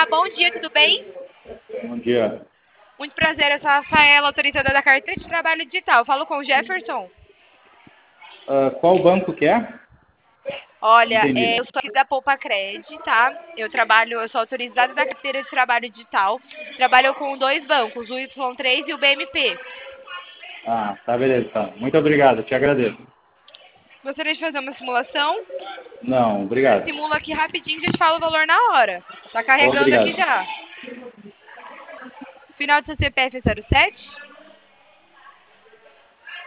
bom dia, tudo bem? Bom dia. Muito prazer, eu sou a Rafaela, autorizada da Carteira de Trabalho Digital. Falo com o Jefferson. Qual banco que é? Não Olha, entendi. eu sou aqui da Poupa Cred, tá? Eu sou autorizada da Carteira de Trabalho Digital. Trabalho com dois bancos, o Y3 e o BMP. Ah, tá, beleza. Tá. Muito obrigado, te agradeço. Gostaria de fazer uma simulação? Não, obrigado. Simula aqui rapidinho e já te falo o valor na hora. Tá carregando aqui Obrigado. já. Final do seu CPF é 07?